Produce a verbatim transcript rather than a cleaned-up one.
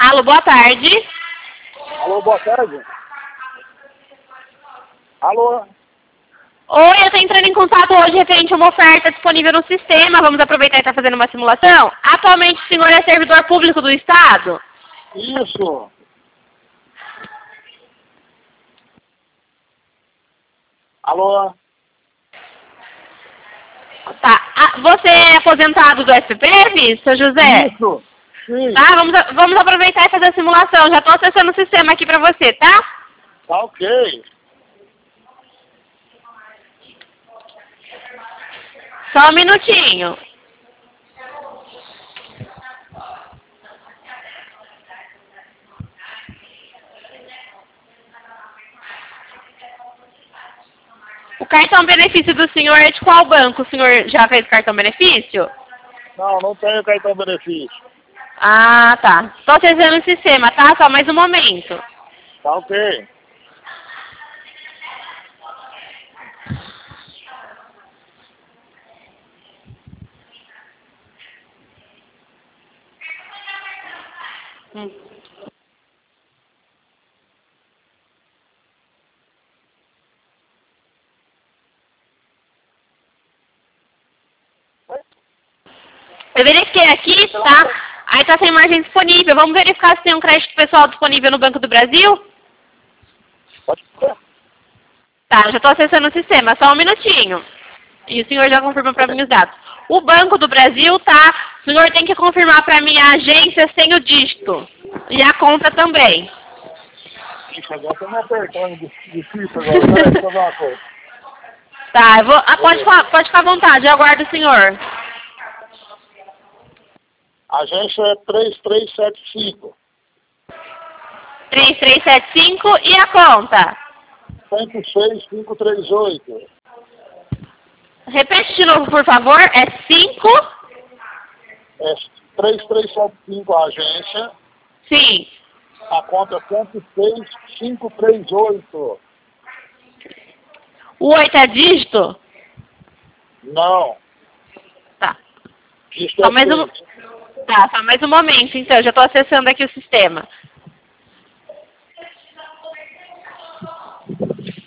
Alô, boa tarde. Alô, boa tarde. Alô? Oi, eu estou entrando em contato hoje referente a uma oferta disponível no sistema. Vamos aproveitar e estar fazendo uma simulação. Atualmente o senhor é servidor público do Estado? Isso. Alô? Tá. Ah, você é aposentado do S P P, seu José? Isso. Sim. Tá, vamos, a- vamos aproveitar e fazer a simulação. Já estou acessando o sistema aqui para você, tá? Tá ok. Só um minutinho. O cartão benefício do senhor é de qual banco? O senhor já fez cartão benefício? Não, não tenho cartão benefício. Ah, tá. Estou acessando o sistema, tá? Só mais um momento. Tá ok. Hum. Eu verifiquei aqui, tá? Aí tá sem margem disponível. Vamos verificar se tem um crédito pessoal disponível no Banco do Brasil? Pode ser. Tá, já estou acessando o sistema. Só um minutinho. E o senhor já confirma para mim os dados. O Banco do Brasil, tá? O senhor tem que confirmar para mim a agência sem o dígito. E a conta também. Ixi, agora tá me apertando difícil agora. Peraí, deixa eu fazer uma coisa. Tá, eu vou, ah, pode, falar- pode ficar à vontade, eu aguardo o senhor. A agência é três três sete cinco. três três sete cinco e a conta? cinco seis cinco três oito. Repete de novo, por favor. É cinco? É três três sete cinco a agência. Sim. A conta é cinco seis cinco três oito. O oito é dígito? Não. Tá. Isso Só é mais um, seis. tá, só mais um momento, então. Já estou acessando aqui o sistema.